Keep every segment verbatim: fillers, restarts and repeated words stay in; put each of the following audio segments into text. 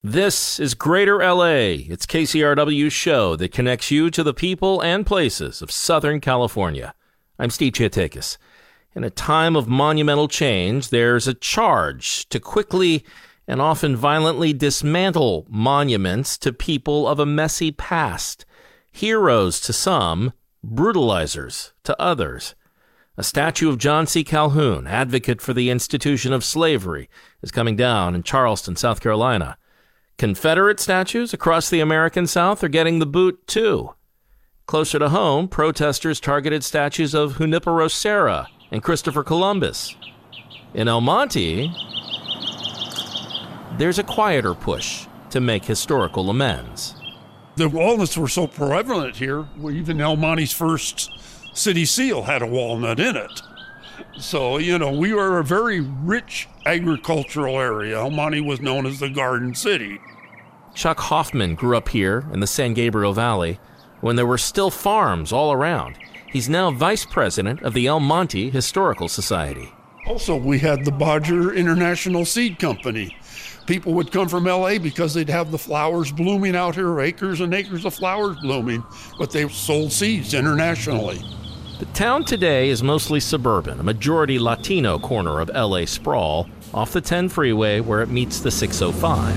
This is Greater L A. It's K C R W's show that connects you to the people and places of Southern California. I'm Steve Chiatakis. In a time of monumental change, there's a charge to quickly and often violently dismantle monuments to people of a messy past. Heroes to some, brutalizers to others. A statue of John C. Calhoun, advocate for the institution of slavery, is coming down in Charleston, South Carolina. Confederate statues across the American South are getting the boot, too. Closer to home, protesters targeted statues of Junipero Serra and Christopher Columbus. In El Monte, there's a quieter push to make historical amends. The walnuts were so prevalent here, even El Monte's first city seal had a walnut in it. So, you know, we were a very rich agricultural area. El Monte was known as the Garden City. Chuck Hoffman grew up here in the San Gabriel Valley when there were still farms all around. He's now vice president of the El Monte Historical Society. Also, we had the Bodger International Seed Company. People would come from L A because they'd have the flowers blooming out here, acres and acres of flowers blooming, but they sold seeds internationally. The town today is mostly suburban, a majority Latino corner of L A sprawl, off the ten freeway where it meets the six oh five.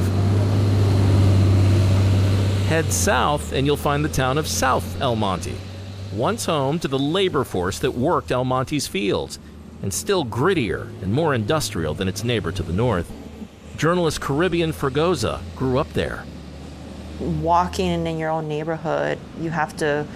Head south and you'll find the town of South El Monte, once home to the labor force that worked El Monte's fields, and still grittier and more industrial than its neighbor to the north. Journalist Caribbean Fregosa grew up there. Walking in your own neighborhood, you have to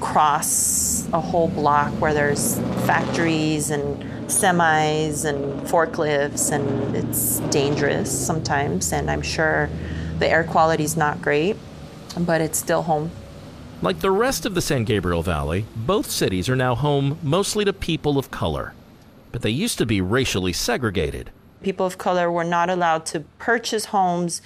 cross a whole block where there's factories and semis and forklifts, and it's dangerous sometimes, and I'm sure the air quality is not great, but it's still home. Like the rest of the San Gabriel Valley, both cities are now home mostly to people of color, but they used to be racially segregated. People of color were not allowed to purchase homes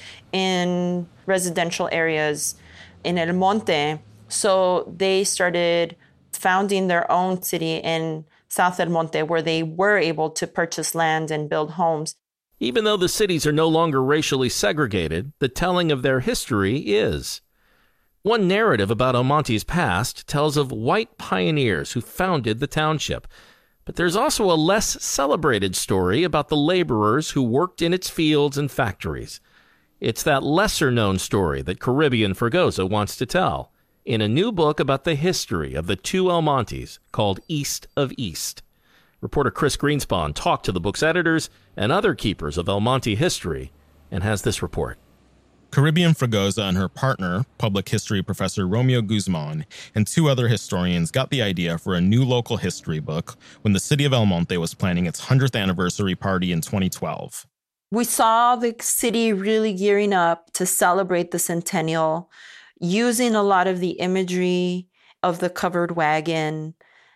in residential areas in El Monte. So they started founding their own city in South El Monte where they were able to purchase land and build homes. Even though the cities are no longer racially segregated, the telling of their history is. One narrative about El Monte's past tells of white pioneers who founded the township. But there's also a less celebrated story about the laborers who worked in its fields and factories. It's that lesser-known story that Caribbean Fregosa wants to tell in a new book about the history of the two El Montes called East of East. Reporter Chris Greenspan talked to the book's editors and other keepers of El Monte history and has this report. Caribbean Fregosa and her partner, public history professor Romeo Guzman, and two other historians got the idea for a new local history book when the city of El Monte was planning its hundredth anniversary party in twenty twelve. We saw the city really gearing up to celebrate the centennial, using a lot of the imagery of the covered wagon.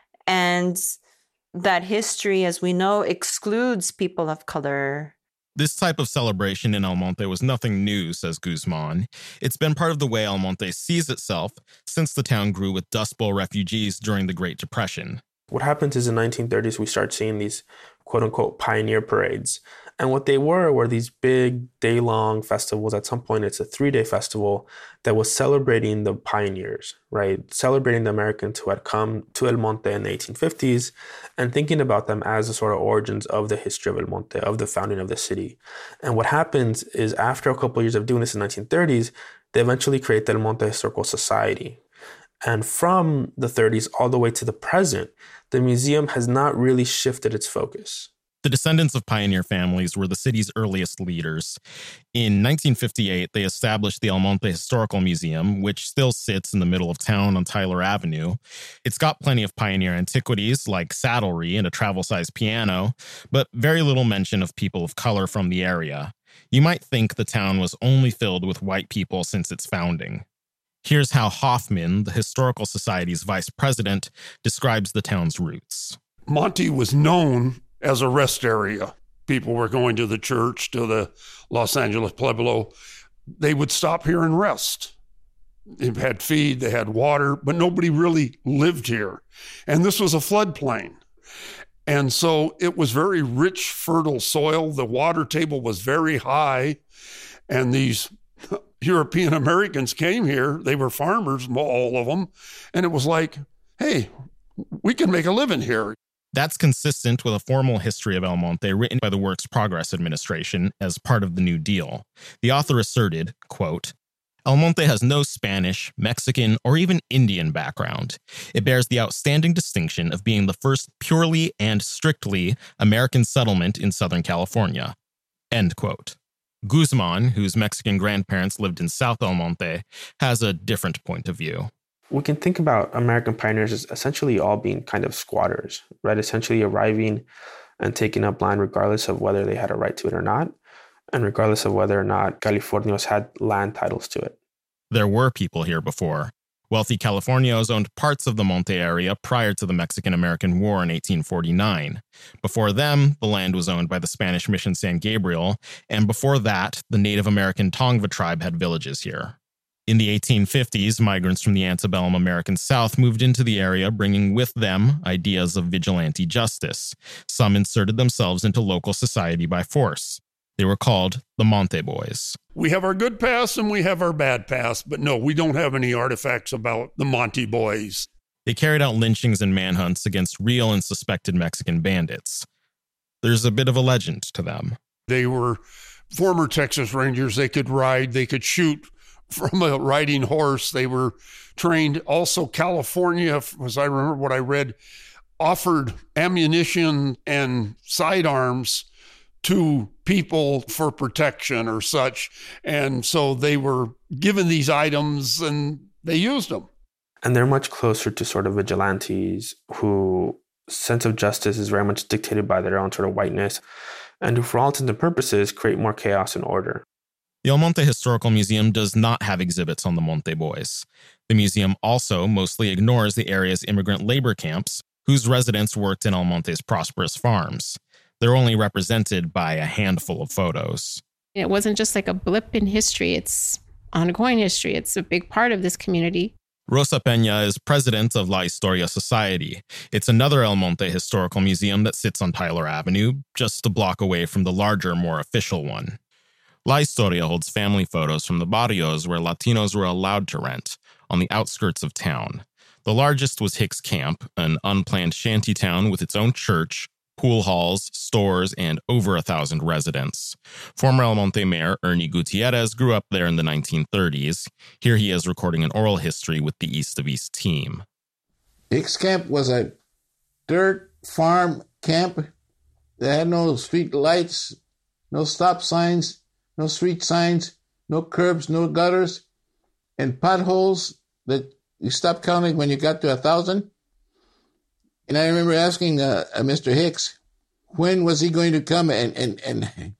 And that history, as we know, excludes people of color. This type of celebration in El Monte was nothing new, says Guzman. It's been part of the way El Monte sees itself since the town grew with Dust Bowl refugees during the Great Depression. What happens is in the nineteen thirties, we start seeing these quote-unquote pioneer parades. And what they were were these big day-long festivals. At some point, it's a three-day festival that was celebrating the pioneers, right? Celebrating the Americans who had come to El Monte in the eighteen fifties and thinking about them as the sort of origins of the history of El Monte, of the founding of the city. And what happens is after a couple of years of doing this in the nineteen thirties, they eventually create the El Monte Historical Society. And from the thirties all the way to the present, the museum has not really shifted its focus. The descendants of pioneer families were the city's earliest leaders. In nineteen fifty-eight, they established the El Monte Historical Museum, which still sits in the middle of town on Tyler Avenue. It's got plenty of pioneer antiquities like saddlery and a travel-sized piano, but very little mention of people of color from the area. You might think the town was only filled with white people since its founding. Here's how Hoffman, the Historical Society's vice president, describes the town's roots. Monte was known as a rest area. People were going to the church, to the Los Angeles Pueblo. They would stop here and rest. They had feed, they had water, but nobody really lived here. And this was a floodplain. And so it was very rich, fertile soil. The water table was very high. And these European Americans came here. They were farmers, all of them. And it was like, hey, we can make a living here. That's consistent with a formal history of El Monte written by the Works Progress Administration as part of the New Deal. The author asserted, quote, El Monte has no Spanish, Mexican, or even Indian background. It bears the outstanding distinction of being the first purely and strictly American settlement in Southern California. End quote. Guzman, whose Mexican grandparents lived in South El Monte, has a different point of view. We can think about American pioneers as essentially all being kind of squatters, right? Essentially arriving and taking up land regardless of whether they had a right to it or not, and regardless of whether or not Californios had land titles to it. There were people here before. Wealthy Californios owned parts of the Monte area prior to the Mexican-American War in eighteen forty-nine. Before them, the land was owned by the Spanish Mission San Gabriel, and before that, the Native American Tongva tribe had villages here. In the eighteen fifties, migrants from the antebellum American South moved into the area, bringing with them ideas of vigilante justice. Some inserted themselves into local society by force. They were called the Monte Boys. We have our good past and we have our bad past, but no, we don't have any artifacts about the Monte Boys. They carried out lynchings and manhunts against real and suspected Mexican bandits. There's a bit of a legend to them. They were former Texas Rangers. They could ride, they could shoot from a riding horse. They were trained. Also, California, as I remember what I read, offered ammunition and sidearms to people for protection or such. And so they were given these items and they used them. And they're much closer to sort of vigilantes whose sense of justice is very much dictated by their own sort of whiteness and who, for all intents and purposes, create more chaos and order. The El Monte Historical Museum does not have exhibits on the Monte Boys. The museum also mostly ignores the area's immigrant labor camps, whose residents worked in El Monte's prosperous farms. They're only represented by a handful of photos. It wasn't just like a blip in history. It's ongoing history. It's a big part of this community. Rosa Peña is president of La Historia Society. It's another El Monte Historical Museum that sits on Tyler Avenue, just a block away from the larger, more official one. La Historia holds family photos from the barrios where Latinos were allowed to rent, on the outskirts of town. The largest was Hicks Camp, an unplanned shanty town with its own church, pool halls, stores, and over a thousand residents. Former El Monte Mayor Ernie Gutierrez grew up there in the nineteen thirties. Here he is recording an oral history with the East of East team. Hicks Camp was a dirt farm camp that had no street lights, no stop signs, no street signs, no curbs, no gutters, and potholes that you stopped counting when you got to a thousand. And I remember asking uh, uh, Mister Hicks, when was he going to come and and and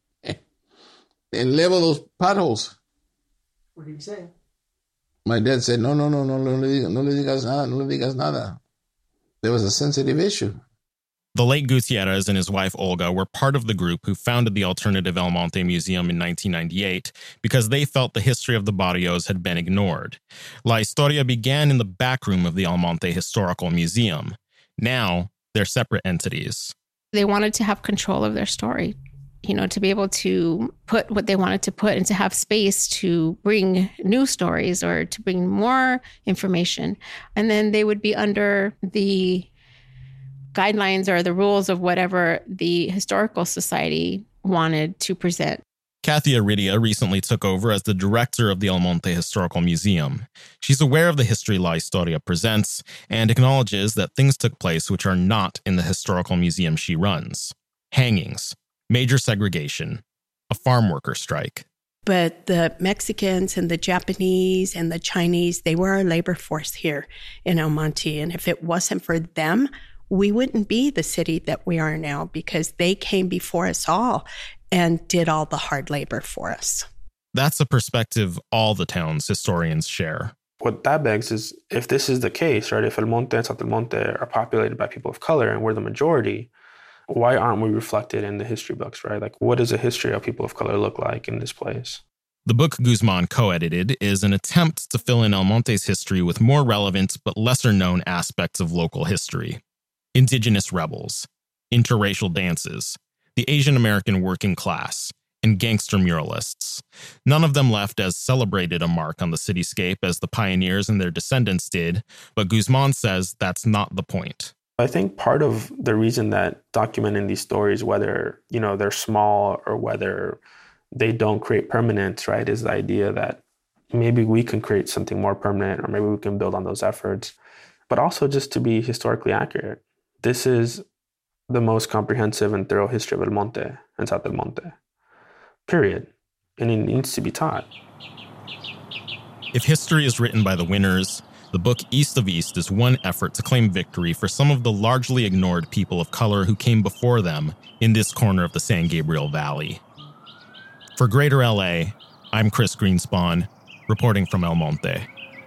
and level those potholes? What did he say? My dad said, no, no, no, no, no le digas, no le digas nada, no le digas nada. There was a sensitive issue. The late Gutierrez and his wife Olga were part of the group who founded the Alternative El Monte Museum in nineteen ninety-eight because they felt the history of the barrios had been ignored. La Historia began in the back room of the El Monte Historical Museum. Now, they're separate entities. They wanted to have control of their story, you know, to be able to put what they wanted to put and to have space to bring new stories or to bring more information. And then they would be under the guidelines or the rules of whatever the Historical Society wanted to present. Kathy Aridia recently took over as the director of the El Monte Historical Museum. She's aware of the history La Historia presents and acknowledges that things took place which are not in the historical museum she runs. Hangings, major segregation, a farm worker strike. But the Mexicans and the Japanese and the Chinese, they were our labor force here in El Monte. And if it wasn't for them, we wouldn't be the city that we are now because they came before us all and did all the hard labor for us. That's a perspective all the town's historians share. What that begs is, if this is the case, right, if El Monte and South El Monte are populated by people of color and we're the majority, why aren't we reflected in the history books, right? Like, what does a history of people of color look like in this place? The book Guzman co-edited is an attempt to fill in El Monte's history with more relevant but lesser-known aspects of local history. Indigenous rebels, interracial dances, the Asian American working class, and gangster muralists. None of them left as celebrated a mark on the cityscape as the pioneers and their descendants did, but Guzman says that's not the point. I think part of the reason that documenting these stories, whether, you know, they're small or whether they don't create permanence, right, is the idea that maybe we can create something more permanent, or maybe we can build on those efforts. But also just to be historically accurate, this is the most comprehensive and thorough history of El Monte and South El Monte, period. And it needs to be taught. If history is written by the winners, the book East of East is one effort to claim victory for some of the largely ignored people of color who came before them in this corner of the San Gabriel Valley. For Greater L A, I'm Chris Greenspan, reporting from El Monte.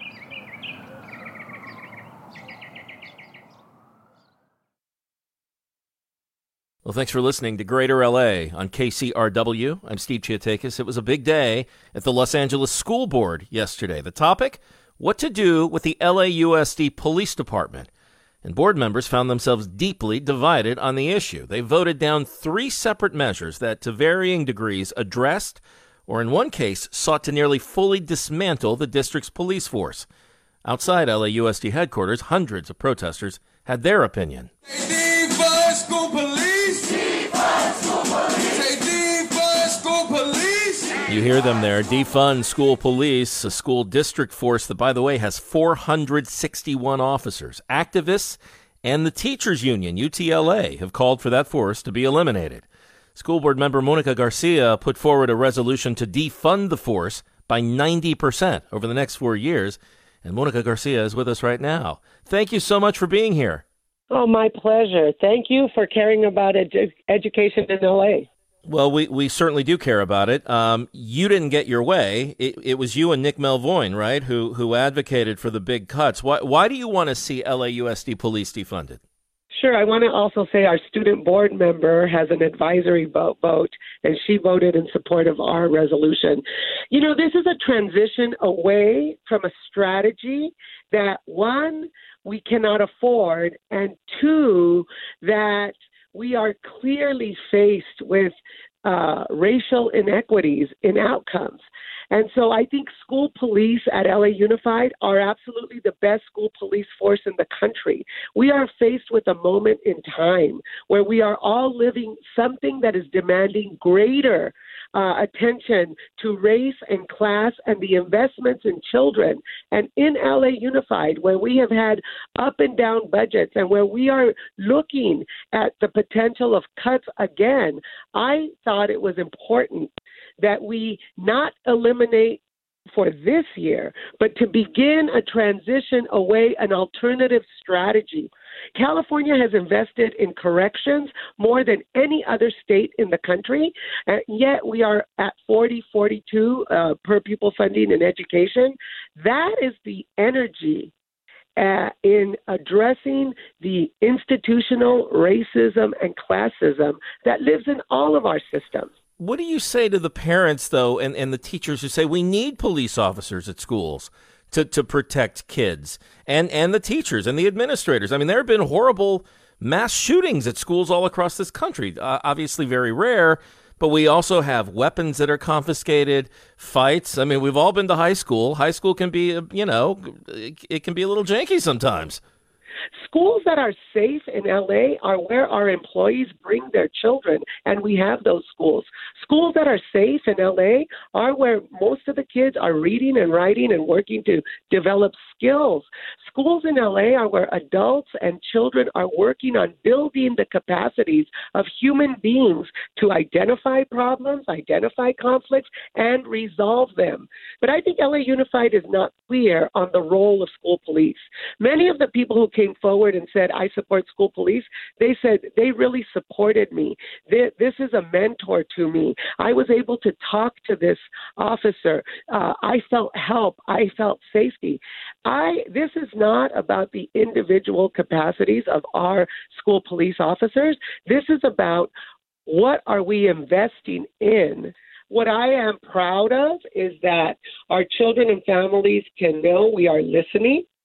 Well, thanks for listening to Greater L A on K C R W. I'm Steve Chiatakis. It was a big day at the Los Angeles School Board yesterday. The topic, what to do with the L A U S D Police Department. And board members found themselves deeply divided on the issue. They voted down three separate measures that, to varying degrees, addressed, or in one case, sought to nearly fully dismantle the district's police force. Outside L A U S D headquarters, hundreds of protesters had their opinion. Defund school police! Defund school police! Say defund school police! You hear them there. Defund school police, a school district force that, by the way, has four hundred sixty-one officers. Activists and the teachers union, U T L A, have called for that force to be eliminated. School board member Monica Garcia put forward a resolution to defund the force by ninety percent over the next four years. And Monica Garcia is with us right now. Thank you so much for being here. Oh, my pleasure. Thank you for caring about edu- education in L A. Well, we, we certainly do care about it. Um, you didn't get your way. It, it was you and Nick Melvoin, right, who who advocated for the big cuts. Why, why do you want to see L A U S D police defunded? Sure. I want to also say our student board member has an advisory vote, vote, and she voted in support of our resolution. You know, this is a transition away from a strategy that, one, we cannot afford, and two, that we are clearly faced with uh, racial inequities in outcomes. And so I think school police at L A Unified are absolutely the best school police force in the country. We are faced with a moment in time where we are all living something that is demanding greater uh, attention to race and class and the investments in children. And in L A Unified, where we have had up and down budgets and where we are looking at the potential of cuts again, I thought it was important that we not eliminate for this year, but to begin a transition away, an alternative strategy. California has invested in corrections more than any other state in the country, and yet we are at forty, forty-two uh, per pupil funding in education. That is the energy Uh, in addressing the institutional racism and classism that lives in all of our systems. What do you say to the parents, though, and, and the teachers who say we need police officers at schools to, to protect kids, and, and the teachers and the administrators? I mean, there have been horrible mass shootings at schools all across this country, uh, obviously very rare, but we also have weapons that are confiscated, fights. I mean, we've all been to high school. High school can be, you know, it can be a little janky sometimes. Schools that are safe in L A are where our employees bring their children, and we have those schools. Schools that are safe in L A are where most of the kids are reading and writing and working to develop skills. Schools in L A are where adults and children are working on building the capacities of human beings to identify problems, identify conflicts, and resolve them. But I think L A Unified is not clear on the role of school police. Many of the people who came forward and said, I support school police, they said they really supported me. They, this is a mentor to me. I was able to talk to this officer. Uh, I felt help. I felt safety. I. This is not about the individual capacities of our school police officers. This is about what are we investing in. What I am proud of is that our children and families can know we are listening,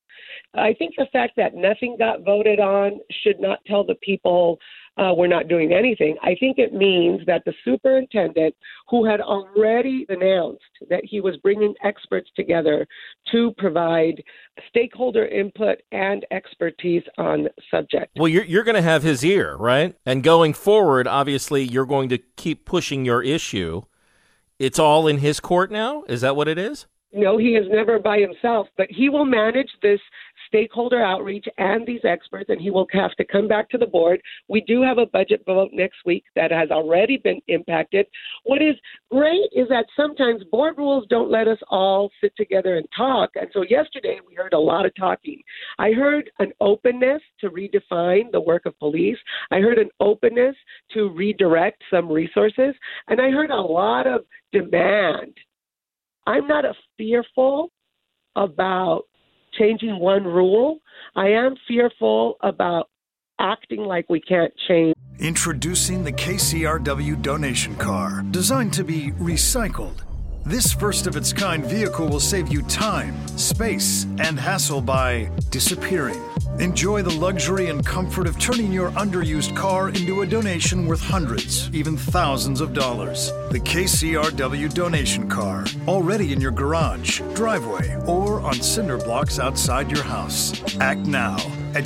I think the fact that nothing got voted on should not tell the people uh, we're not doing anything. I think it means that the superintendent, who had already announced that he was bringing experts together to provide stakeholder input and expertise on the subject. Well, you're, you're going to have his ear, right? And going forward, obviously, you're going to keep pushing your issue. It's all in his court now? Is that what it is? No, he is never by himself, but he will manage this stakeholder outreach and these experts, and he will have to come back to the board. We do have a budget vote next week that has already been impacted. What is great is that sometimes board rules don't let us all sit together and talk. And so yesterday we heard a lot of talking. I heard an openness to redefine the work of police. I heard an openness to redirect some resources. And I heard a lot of demand. I'm not a fearful about changing one rule. I am fearful about acting like we can't change. Introducing the K C R W donation car, designed to be recycled. This first-of-its-kind vehicle will save you time, space, and hassle by disappearing. Enjoy the luxury and comfort of turning your underused car into a donation worth hundreds, even thousands of dollars. The K C R W donation car, already in your garage, driveway, or on cinder blocks outside your house. Act now at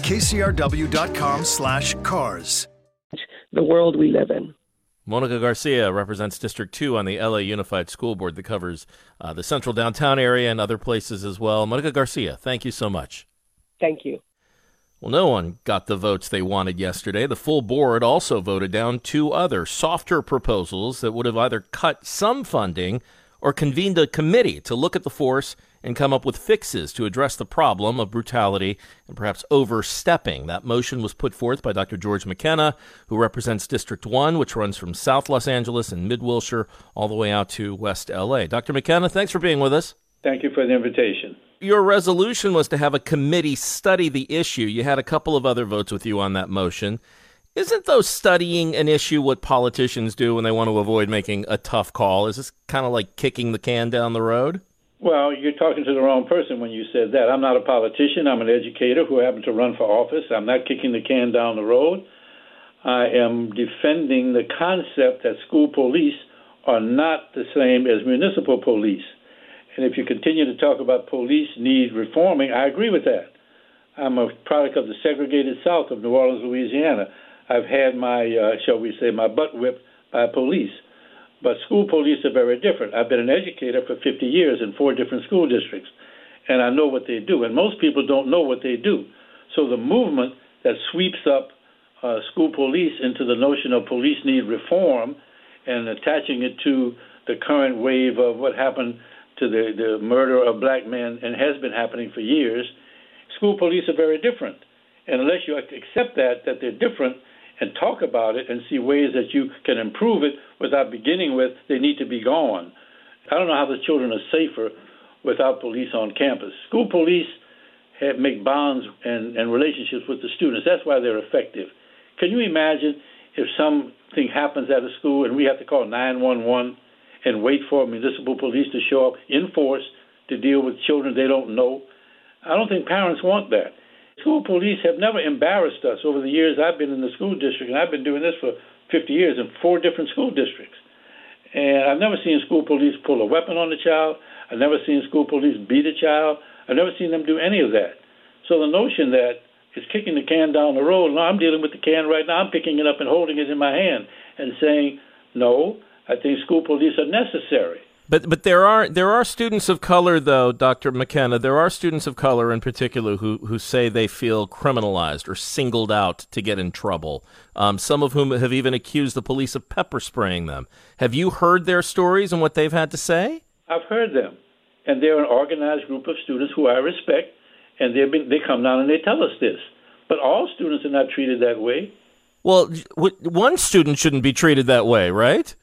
kcrw.com slash cars. The world we live in. Monica Garcia represents District two on the L A Unified School Board that covers uh, the central downtown area and other places as well. Monica Garcia, thank you so much. Thank you. Well, no one got the votes they wanted yesterday. The full board also voted down two other softer proposals that would have either cut some funding or convened a committee to look at the force and come up with fixes to address the problem of brutality and perhaps overstepping. That motion was put forth by Doctor George McKenna, who represents District one, which runs from South Los Angeles and Mid-Wilshire all the way out to West L A. Doctor McKenna, thanks for being with us. Thank you for the invitation. Your resolution was to have a committee study the issue. You had a couple of other votes with you on that motion. Isn't though studying an issue what politicians do when they want to avoid making a tough call? Is this kind of like kicking the can down the road? Well, you're talking to the wrong person when you said that. I'm not a politician. I'm an educator who happened to run for office. I'm not kicking the can down the road. I am defending the concept that school police are not the same as municipal police. And if you continue to talk about police need reforming, I agree with that. I'm a product of the segregated South of New Orleans, Louisiana. I've had my, uh, shall we say, my butt whipped by police. But school police are very different. I've been an educator for fifty years in four different school districts, and I know what they do. And most people don't know what they do. So the movement that sweeps up uh, school police into the notion of police need reform and attaching it to the current wave of what happened to the, the murder of black men and has been happening for years, school police are very different. And unless you accept that, that they're different, and talk about it and see ways that you can improve it without beginning with they need to be gone. I don't know how the children are safer without police on campus. School police have, make bonds and, and relationships with the students. That's why they're effective. Can you imagine if something happens at a school and we have to call nine one one and wait for municipal police to show up in force to deal with children they don't know? I don't think parents want that. School police have never embarrassed us over the years I've been in the school district, and I've been doing this for fifty years in four different school districts. And I've never seen school police pull a weapon on a child. I've never seen school police beat a child. I've never seen them do any of that. So the notion that it's kicking the can down the road, no, I'm dealing with the can right now. I'm picking it up and holding it in my hand and saying, no, I think school police are necessary. But but there are there are students of color, though, Doctor McKenna. There are students of color in particular who, who say they feel criminalized or singled out to get in trouble. Um, some of whom have even accused the police of pepper spraying them. Have you heard their stories and what they've had to say? I've heard them, and they're an organized group of students who I respect, and they've been, they come down and they tell us this. But all students are not treated that way. Well, one student shouldn't be treated that way, right?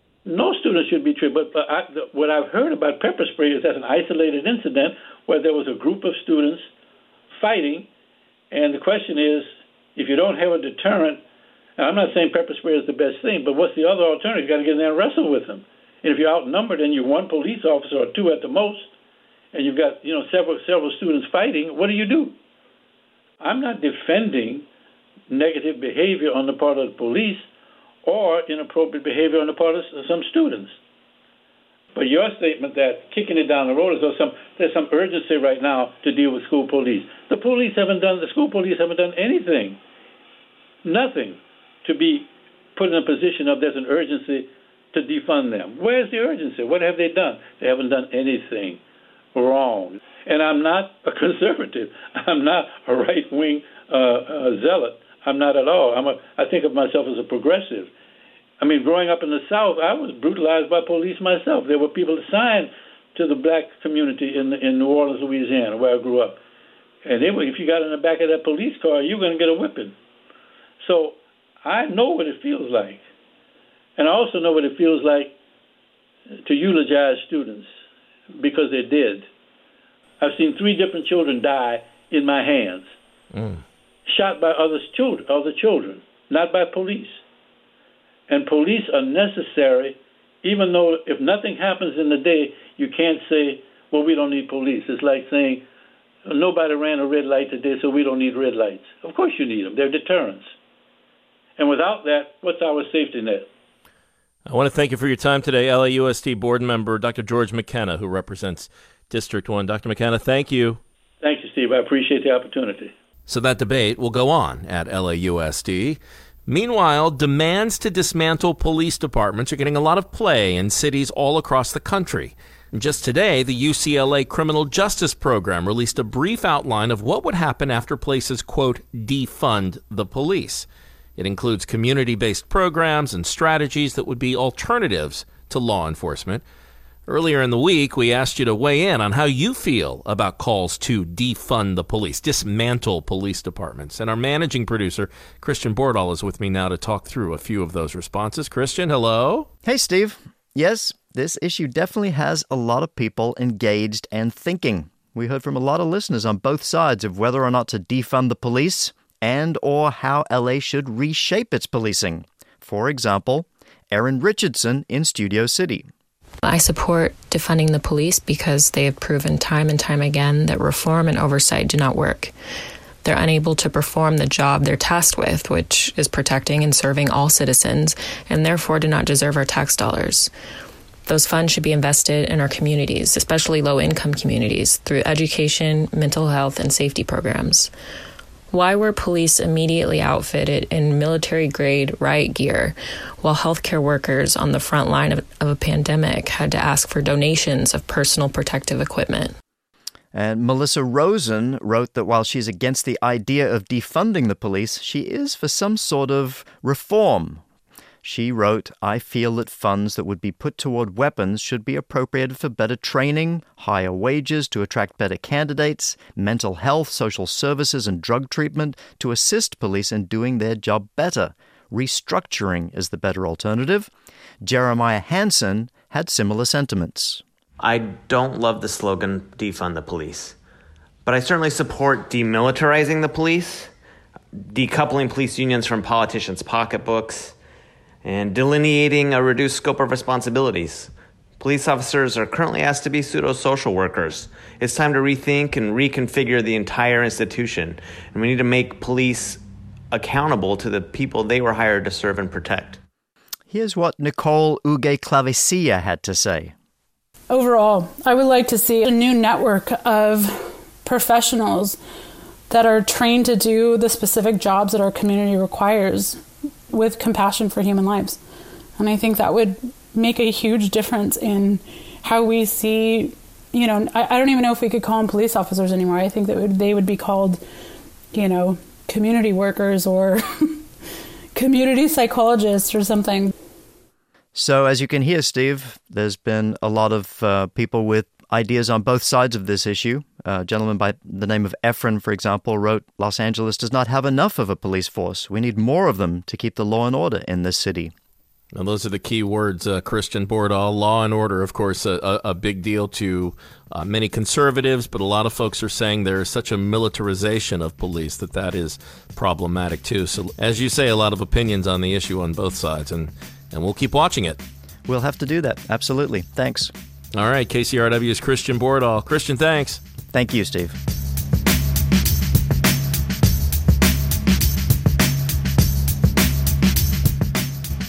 No student should be treated, but, but I, the, what I've heard about pepper spray is that's an isolated incident where there was a group of students fighting, and the question is, if you don't have a deterrent, and I'm not saying pepper spray is the best thing, but what's the other alternative? You've got to get in there and wrestle with them. And if you're outnumbered and you're one police officer or two at the most, and you've got you know several several students fighting, what do you do? I'm not defending negative behavior on the part of the police or inappropriate behavior on the part of some students. But your statement that kicking it down the road is there's some there's some urgency right now to deal with school police. The police haven't done the school police haven't done anything, nothing, to be put in a position of there's an urgency to defund them. Where's the urgency? What have they done? They haven't done anything wrong. And I'm not a conservative. I'm not a right-wing uh, uh, zealot. I'm not at all. I'm a, I think of myself as a progressive. I mean, growing up in the South, I was brutalized by police myself. There were people assigned to the black community in in New Orleans, Louisiana, where I grew up. And they were, if you got in the back of that police car, you were going to get a whipping. So I know what it feels like. And I also know what it feels like to eulogize students, because they did. I've seen three different children die in my hands, mm. shot by other children, other children, not by police. And police are necessary, even though if nothing happens in the day, you can't say, well, we don't need police. It's like saying, nobody ran a red light today, so we don't need red lights. Of course you need them. They're deterrents. And without that, what's our safety net? I want to thank you for your time today, L A U S D board member Doctor George McKenna, who represents District one. Doctor McKenna, thank you. Thank you, Steve. I appreciate the opportunity. So that debate will go on at L A U S D. Meanwhile, demands to dismantle police departments are getting a lot of play in cities all across the country. And just today, the U C L A Criminal Justice Program released a brief outline of what would happen after places, quote, defund the police. It includes community-based programs and strategies that would be alternatives to law enforcement. Earlier in the week, we asked you to weigh in on how you feel about calls to defund the police, dismantle police departments. And our managing producer, Christian Bordahl, is with me now to talk through a few of those responses. Christian, hello. Hey, Steve. Yes, this issue definitely has a lot of people engaged and thinking. We heard from a lot of listeners on both sides of whether or not to defund the police and or how L A should reshape its policing. For example, Erin Richardson in Studio City. I support defunding the police because they have proven time and time again that reform and oversight do not work. They're unable to perform the job they're tasked with, which is protecting and serving all citizens, and therefore do not deserve our tax dollars. Those funds should be invested in our communities, especially low-income communities, through education, mental health, and safety programs. Why were police immediately outfitted in military-grade riot gear, while healthcare workers on the front line of, of a pandemic had to ask for donations of personal protective equipment? And Melissa Rosen wrote that while she's against the idea of defunding the police, she is for some sort of reform. She wrote, I feel that funds that would be put toward weapons should be appropriated for better training, higher wages to attract better candidates, mental health, social services, and drug treatment to assist police in doing their job better. Restructuring is the better alternative. Jeremiah Hansen had similar sentiments. I don't love the slogan, defund the police, but I certainly support demilitarizing the police, decoupling police unions from politicians' pocketbooks, and delineating a reduced scope of responsibilities. Police officers are currently asked to be pseudo-social workers. It's time to rethink and reconfigure the entire institution, and we need to make police accountable to the people they were hired to serve and protect. Here's what Nicole Uge-Clavicilla had to say. Overall, I would like to see a new network of professionals that are trained to do the specific jobs that our community requires with compassion for human lives. And I think that would make a huge difference in how we see, you know, I, I don't even know if we could call them police officers anymore. I think that would, they would be called, you know, community workers or community psychologists or something. So as you can hear, Steve, there's been a lot of uh, people with ideas on both sides of this issue. A gentleman by the name of Efren, for example, wrote, Los Angeles does not have enough of a police force. We need more of them to keep the law and order in this city. Now, those are the key words, uh, Christian Bordahl. Law and order, of course, a, a big deal to uh, many conservatives, but a lot of folks are saying there is such a militarization of police that that is problematic, too. So, as you say, a lot of opinions on the issue on both sides, and, and we'll keep watching it. We'll have to do that. Absolutely. Thanks. All right. K C R W's Christian Bordahl. Christian, thanks. Thank you, Steve.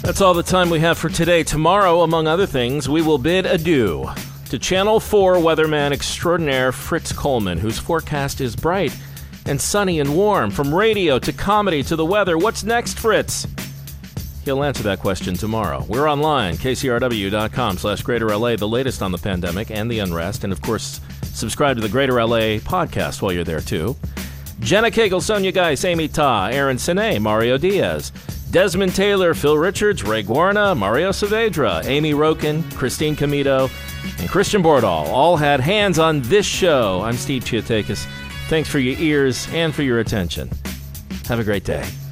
That's all the time we have for today. Tomorrow, among other things, we will bid adieu to Channel four weatherman extraordinaire Fritz Coleman, whose forecast is bright and sunny and warm. From radio to comedy to the weather, what's next, Fritz? He'll answer that question tomorrow. We're online, kcrw.com slash Greater LA, the latest on the pandemic and the unrest. And, of course, subscribe to the Greater L A podcast while you're there, too. Jenna Cagle, Sonia Geis, Amy Ta, Aaron Sine, Mario Diaz, Desmond Taylor, Phil Richards, Ray Guarna, Mario Saavedra, Amy Roken, Christine Comito, and Christian Bordahl all had hands on this show. I'm Steve Chiatakis. Thanks for your ears and for your attention. Have a great day.